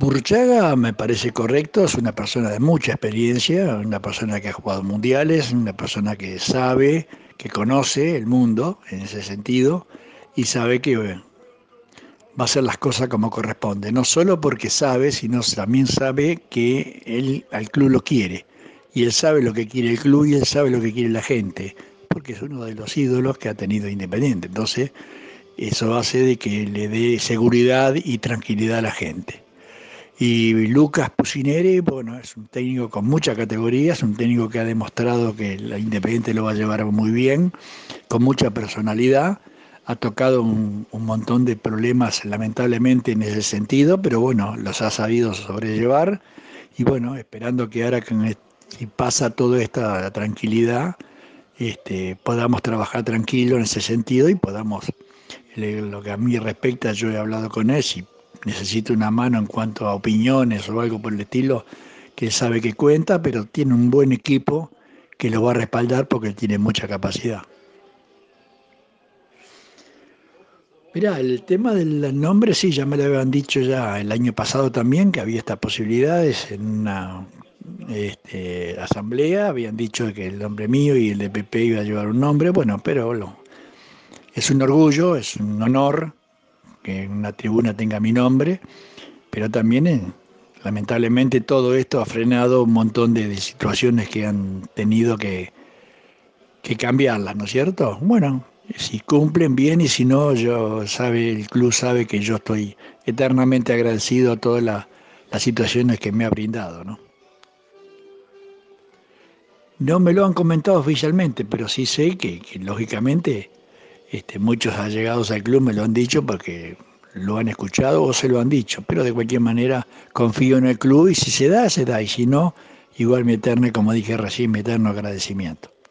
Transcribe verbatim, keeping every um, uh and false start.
Burchaga me parece correcto, es una persona de mucha experiencia, una persona que ha jugado mundiales, una persona que sabe, que conoce el mundo en ese sentido y sabe que eh, va a hacer las cosas como corresponde, no solo porque sabe, sino también sabe que él al club lo quiere y él sabe lo que quiere el club y él sabe lo que quiere la gente, porque es uno de los ídolos que ha tenido Independiente. Entonces, eso hace de que le dé seguridad y tranquilidad a la gente. Y Lucas Pusineri, bueno, es un técnico con mucha categoría, es un técnico que ha demostrado que la Independiente lo va a llevar muy bien, con mucha personalidad. Ha tocado un, un montón de problemas, lamentablemente, en ese sentido, pero bueno, los ha sabido sobrellevar. Y bueno, esperando que ahora, con est- si pasa toda esta tranquilidad, este, podamos trabajar tranquilo en ese sentido y podamos, le- lo que a mí respecta, yo he hablado con él, si necesito una mano en cuanto a opiniones o algo por el estilo, que él sabe que cuenta, pero tiene un buen equipo que lo va a respaldar porque él tiene mucha capacidad. Mira, el tema del nombre sí, ya me lo habían dicho ya el año pasado también, que había estas posibilidades en una este, asamblea, habían dicho que el nombre mío y el de P P iba a llevar un nombre, bueno, pero lo- es un orgullo, es un honor que una tribuna tenga mi nombre, pero también eh, lamentablemente todo esto ha frenado un montón de, de situaciones que han tenido que, que cambiarlas, ¿no es cierto? Bueno, si cumplen bien y si no, yo sabe, el club sabe que yo estoy eternamente agradecido a todas las, las situaciones que me ha brindado, ¿no? No me lo han comentado oficialmente, pero sí sé que, que, lógicamente este, muchos allegados al club me lo han dicho porque lo han escuchado o se lo han dicho, pero de cualquier manera confío en el club y si se da, se da, y si no, igual mi eterno, como dije recién, mi eterno agradecimiento.